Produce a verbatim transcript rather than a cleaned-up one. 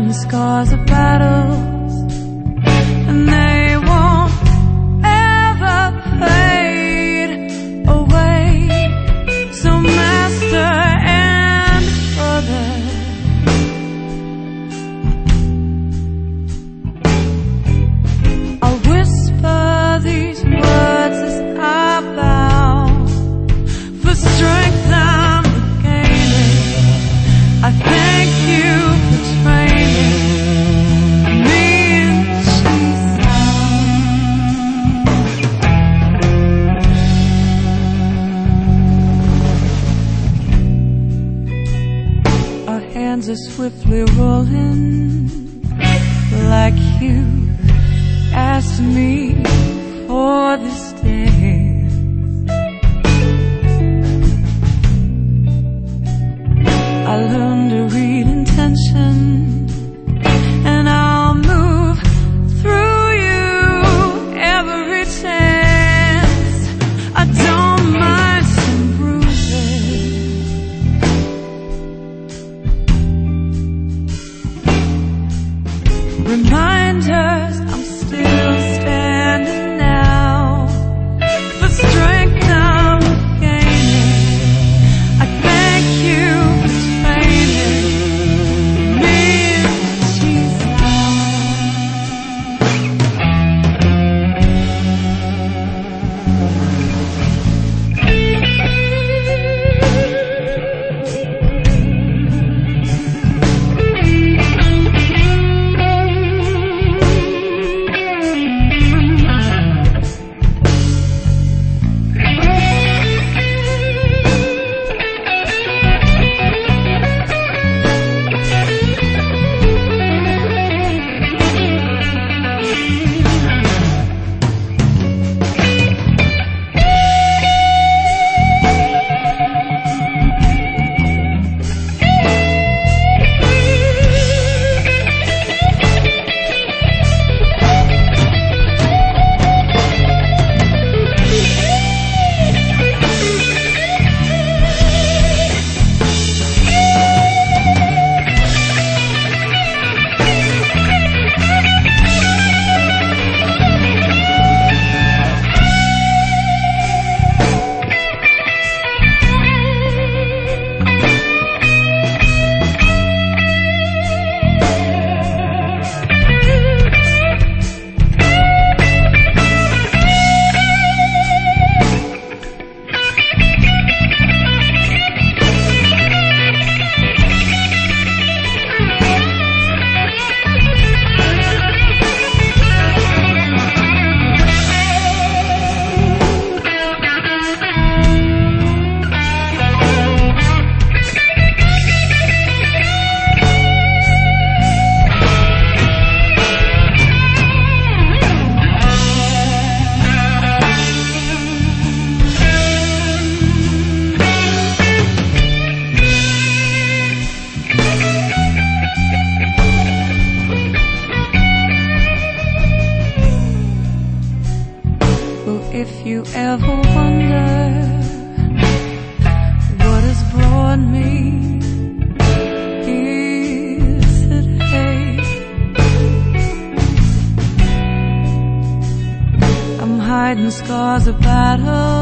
hiding scars of battles, and they won't ever fade away. So master and brother, I'll whisper these words as I bow. For strength I'm gaining, I thank you for training me in Jesus. Our hands are swiftly rolling, like you asked me for this day. I learned to read intention, and I'll move through you every chance. I don't mind some bruises, reminders I'm still standing now. For strength I'm gaining, I thank you for training me in if you ever wonder what has brought me here today, I'm hiding scars of battle,